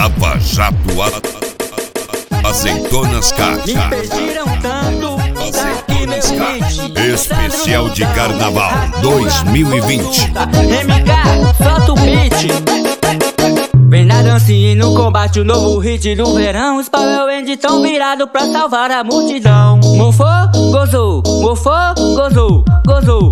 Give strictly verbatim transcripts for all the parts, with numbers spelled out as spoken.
Lava Jato a... Azeitonas Caixa. Me pediram tanto, tá aqui meu hit. Especial de Carnaval dois mil e vinte. M K, solta o beat. Vem na dancinha e no combate, o novo hit do verão. Os Power Rangers tão virados pra salvar a multidão. Mofou, gozou, mofou, gozou, gozou.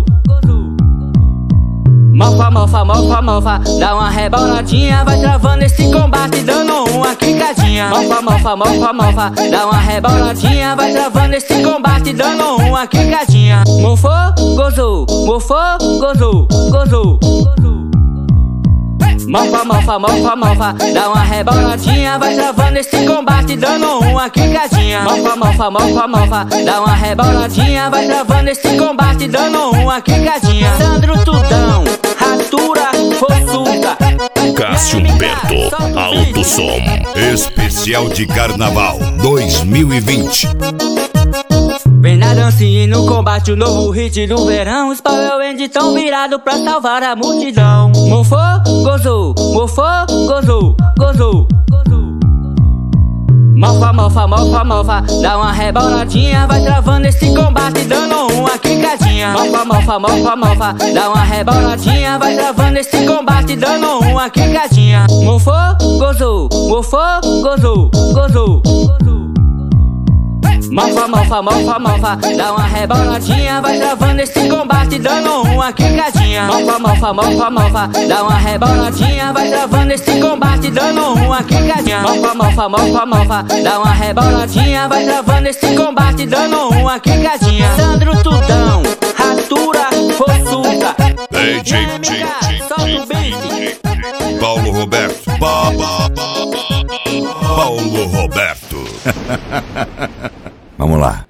Mofa, mofa, mofa, mofa, dá uma reboladinha, vai travando esse combate, dando uma quicadinha. Mofa, mofa, mofa, mofa, dá uma reboladinha, vai travando esse combate, dando uma quicadinha. Mofou, gozou, mofou, gozou, gozou. Mofa, mofa, mofa, mofa, dá uma reboladinha, vai travando esse combate, dando uma quicadinha. Mofa, mofa, mofa, mofa, dá uma reboladinha, vai travando esse combate, dando uma quicadinha. Sandro Tudão, ratura, forçuda. Cássio Humberto, Alto Som. Especial de Carnaval dois mil e vinte. Vem na dancinha e no combate, o novo hit do verão. Os Power Rangers tão virados pra salvar a multidão. Mofou, gozou, mofou, gozou, gozou. Mofa, mofa, mofa, mofa, dá uma reboladinha, vai travando esse combate, dando uma quicadinha. Mofa, mofa, mofa, mofa, dá uma reboladinha, vai travando esse combate, dando uma quicadinha. Mofou, gozou, mofou, gozou, gozou. Mofa, mofa, mofa, mofa, dá uma reboladinha, vai travando esse combate, dando uma quicadinha. Mofa, mofa, mofa, mofa, dá uma reboladinha, vai travando esse combate, dando uma quicadinha. Mofa, mofa, mofa, mofa, dá uma reboladinha, vai travando esse combate, dando uma quicadinha. Sandro Tudão, ratura, forçuda. Ei, Jim, Jim, Jim, Paulo Roberto. Pa, pa, pa, pa, Paulo Roberto. Vamos lá.